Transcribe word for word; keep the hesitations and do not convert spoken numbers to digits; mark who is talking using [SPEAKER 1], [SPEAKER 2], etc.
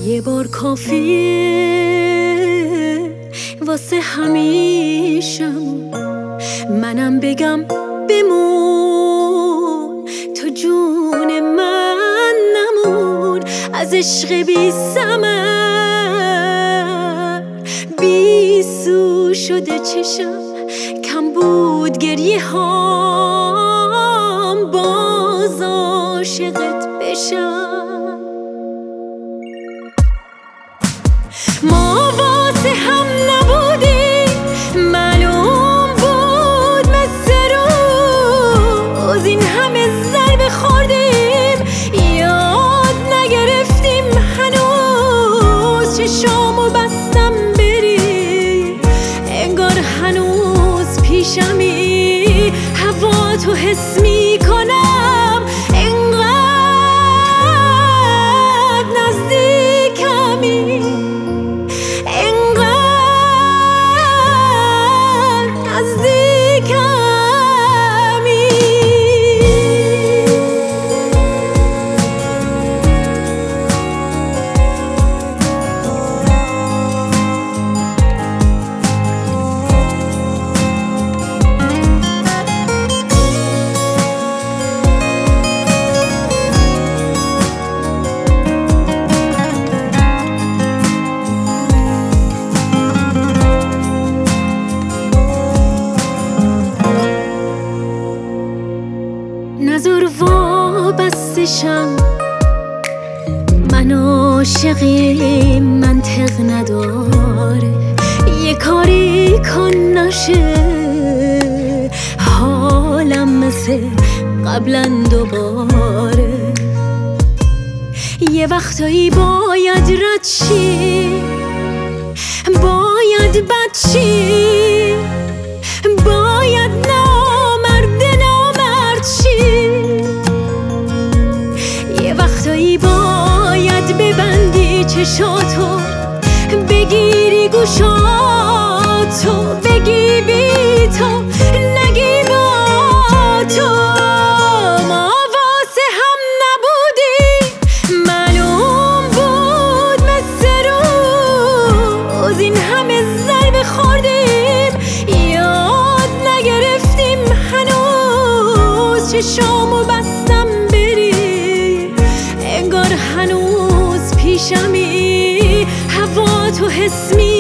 [SPEAKER 1] یه بار کافیه واسه همیشم، منم بگم بمون تو جون من نمون. از عشق بی ثمر بی سو شده چشم، کم بود گریه هام باز عاشقت بشم. ما واسه هم نبودیم معلوم بود مثل روز، این همه ضربه خوردیم یاد نگرفتیم هنوز. چشامو بستم بری انگار هنوز پیشمی، هوا تو حس میکنم انقدر نزدیکمی، نظر وابستشم، من عاشقی منطق نداره. یه کاری کن نشه حالم مثل قبلا دوباره. یه وقتایی باید رد شی، باید بد شی، باید نامرد نامرد شی. یه وقتایی باید ببندی چشاتو، بگیری گوشاتو، بگی بی تو نگی با تو. ما واسه هم نبودیم معلوم بود مثل روز، این همه ضربه خوردیم یاد نگرفتیم هنوز. چشامو بستم بری انگار هنوز پیشمی، هوا تو حس می